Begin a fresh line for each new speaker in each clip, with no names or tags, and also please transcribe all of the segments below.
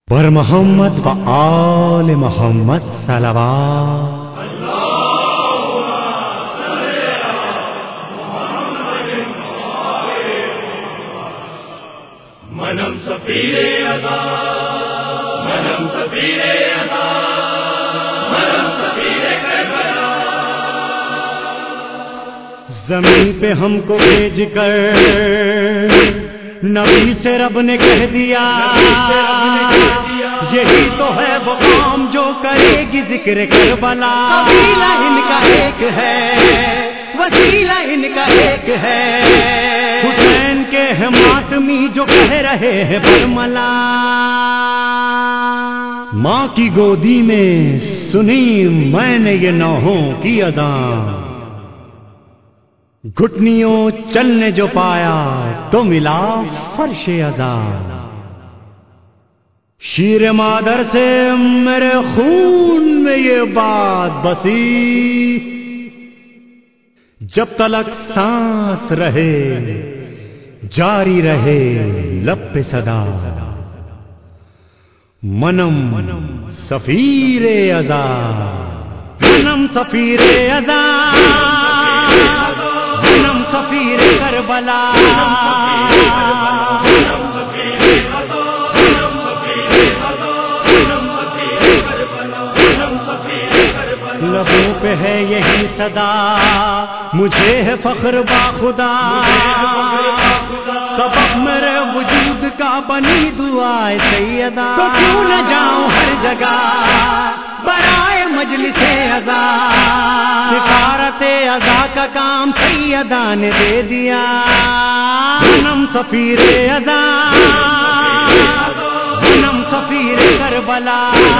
بر محمد و آل محمد صلوات.
منم سفیر عطا، منم سفیر عطا، منم سفیر کربلا.
زمین پہ ہم کو بھیج کر نبی سے رب نے کہہ دیا، یہی تو ہے وہ قوم جو کرے گی ذکر کربلا. قبیلہ ان کا ایک ہے، وسیلہ ان کا ایک ہے، حسین کے ہیں ماتمی جو کہہ رہے ہیں برملا. ماں کی گودی میں سنی میں نے یہ نوحوں کی اذان، گھٹنیوں چلنے جو پایا تو ملا فرش اذان. شیر مادر سے میرے خون میں یہ بات بسی، جب تلک سانس رہے جاری رہے لب پہ صدا. منم سفیر اذا، منم سفیر اذا، منم سفیر کربلا. لبوں پہ ہے یہی صدا، مجھے ہے فخر با خدا. سبب میرے وجود کا بنی دعائے سیدہ، تو کیوں نہ جاؤں ہر جگہ برائے مجلس اذا. سفارت اذا کا کام سیدہ نے دے دیا. منم سفیر اذا، منم سفیر کربلا.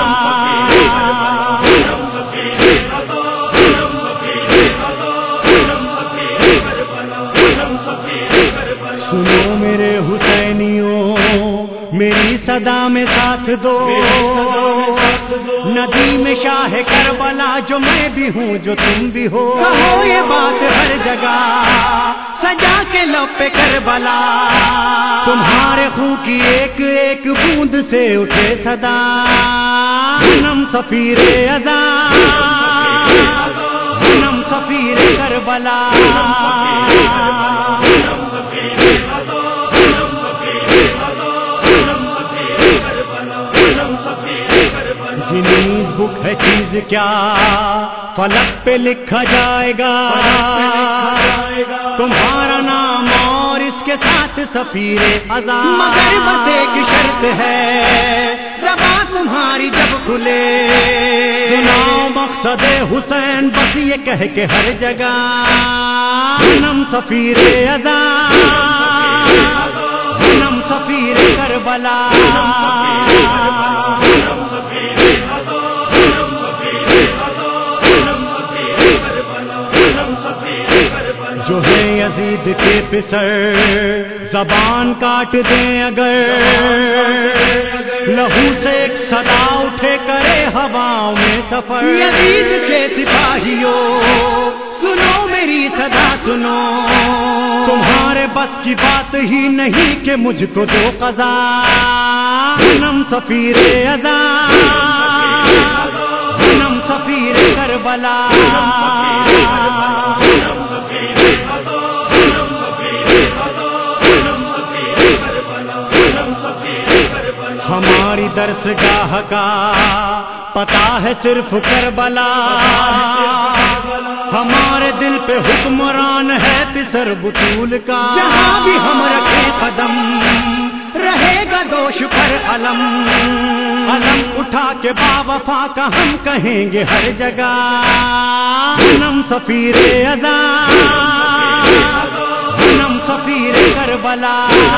سنو میرے حسینیوں، میری صدا میں ساتھ دو. ندی میں شاہ کربلا جو میں بھی ہوں جو تم بھی ہو. کہو یہ بات ہر جگہ سجا کے لب پہ کربلا. تمہارے خون کی ایک ایک بوند سے اٹھے صدا. منم سفیر اذا، منم سفیر کربلا. گنیز بک ہے چیز کیا فلک پہ لکھا جائے گا. تمہارا نام اور اس کے ساتھ سفیر اذا. مگر بس ایک شرط ہے زبان تمہاری جب کھلے، سناؤ مقصد حسین بس یہ کہہ کے ہر جگہ. منم سفیر اذا، منم سفیر کربلا. جو ہے یزید کے پسر زبان کاٹ دیں اگر، لہو سے ایک صدا اٹھے کرے ہواؤں میں سفر. یزید کے سپاہیوں سنو میری صدا سنو، تمہارے بس کی بات ہی نہیں کہ مجھ کو دو قضا. منم سفیر اذا، منم سفیر کربلا. ہماری درسگاہ کا پتہ ہے صرف کربلا. ہمارے دل پہ حکمران ہے پسر بطول کا. جہاں بھی ہم رکھے قدم رہے گا دوش پر علم. علم اٹھا کے با وفا کا ہم کہیں گے ہر جگہ. منم سفیر اذا، منم سفیر کربلا.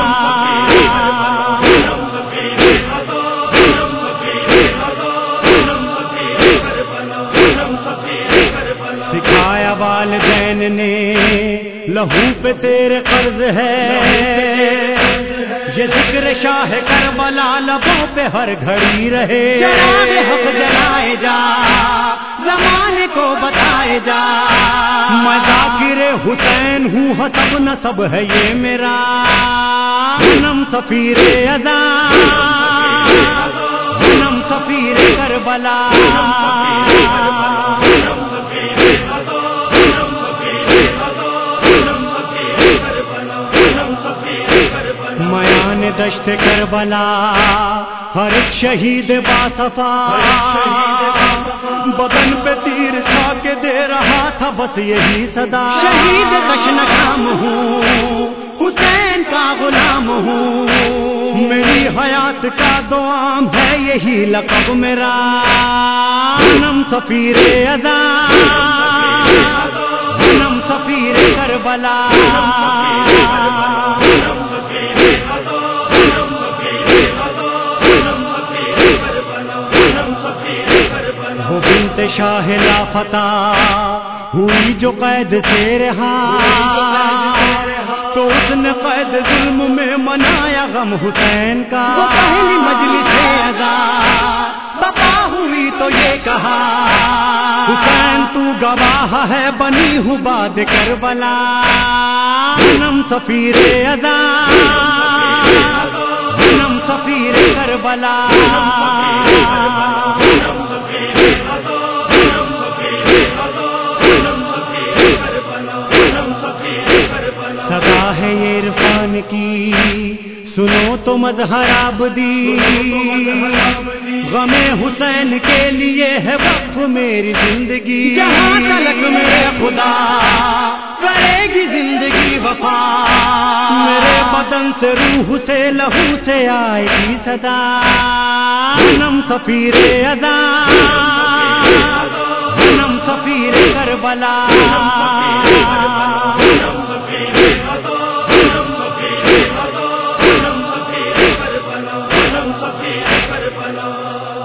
سکھایا والدین نے لہو پہ تیرے قرض ہے، یہ ذکر شاہ کربلا لبوں پہ ہر گھڑی رہے. چراغ حق جلائے جا، زمانے کو بتائے جا. میں ذاکر حسین ہوں، حسب نسب ہے یہ میرا. منم سفیر اذا، سفیر کربلا میان دشت کربلا ہر ایک شہید باصفا بدن پہ تیر کھا کے دے رہا تھا بس یہی صدا شہید کشن کام ہوں حسین کا غلام ہوں میری حیات کا دعام ہے یہی لقب میرا نم سفیر ادا نم سفیر کربلا وہ بنت شاہ لافتہ ہوئی جو قید سے رہا تو اس نے قید ظلم میں منایا غم حسین کا وہ پہلی مجلس ادا بقا ہوئی تو یہ کہا حسین تو گواہ ہے بنی ہوں باد کربلا نم سفیر ادا نم سفیر کربلا صدا ہے یہ عرفان کی سنو تو مظہر آبدی غم حسین کے لیے ہے وقف میری زندگی جہاں تلک میرے خدا کرے گی زندگی وفا میرے بدن سے روح سے لہو سے آئے گی صدا نم سفیر ادا نم سفیر کربلا
کربلا